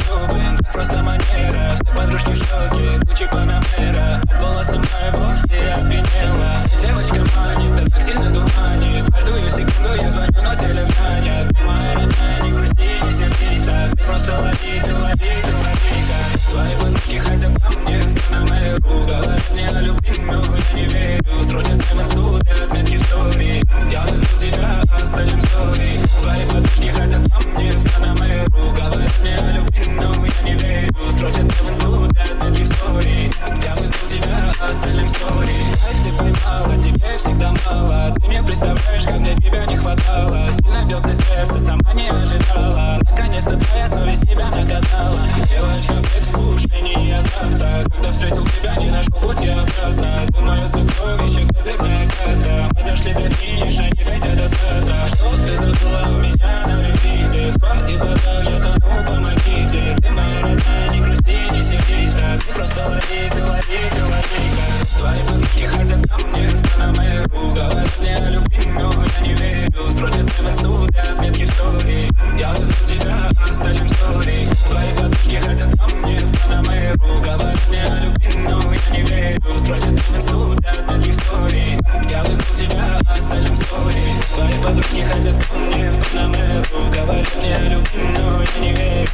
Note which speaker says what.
Speaker 1: любим, так просто манера. Все подружки в шоке, Гуччи Панамера. От голоса моей бошки опьянела. Девочка манит, да так сильно дурманит. Каждую секунду я звоню, но телефон занят. Ты моя родная, не грусти, не сердись так. Ты просто ловите, ловите, ловите. Твои подружки хотят ко мне в Панамеру. Говорят мне о любви, но я не верю. Строчат мне в инсту для отметки в стори. Я выберу тебя, оставим стори. Твои подружки хотят ко мне в Панамеру. Говорят мне о любви, но я не верю. Строчат мне в инсту для отметки в стори. Я выберу тебя, оставим стори. Эх, ты поймала, тебе всегда мало. Ты не представляешь, как мне тебя не хватало. Сильно бьется сердце, сама не ожидала. Наконец-то твоя совесть тебя наказала. Девочка, предвкушение азарта. Когда встретил тебя, не нашел пути обратно. Ты мое сокровище, козырная карта. Мы дошли до финиша, не дойдя до старта. Что ты забыла у меня на репите? В твоих глазах я тону, помогите. Ты моя родная, не грусти, не сердись так. Ты просто ловите, ловите, ловите. Твои подружки хотят ко мне в Панамеру. Говорят мне о любви, но я не верю. Строчат мне в инсту для отметки в стори. Я выберу тебя, оставим стори. Твои подружки хотят ко мне в Панамеру. Говорят мне о любви, но я не верю. Строчат мне в инсту для отметки в стори. Я выберу тебя, оставим стори. Твои подружки хотят ко мне в Панамеру. Говорят мне о любви, но я не верю.